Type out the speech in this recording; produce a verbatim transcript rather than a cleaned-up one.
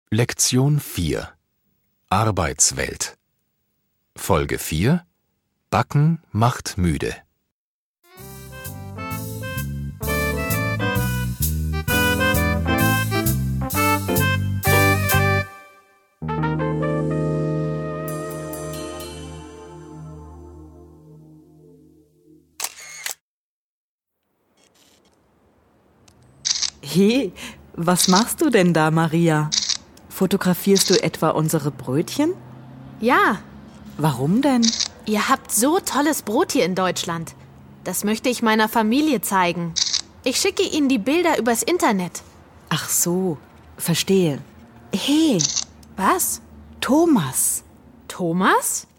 Lektion vier Arbeitswelt Folge vier Backen macht müde. He, was machst du denn da, Maria? Fotografierst du etwa unsere Brötchen? Ja, Warum denn? ihr habt so tolles Brot hier in Deutschland. Das möchte ich meiner Familie zeigen. Ich schicke ihnen die Bilder übers Internet. Ach so, verstehe. Hey, Was? Thomas. Thomas?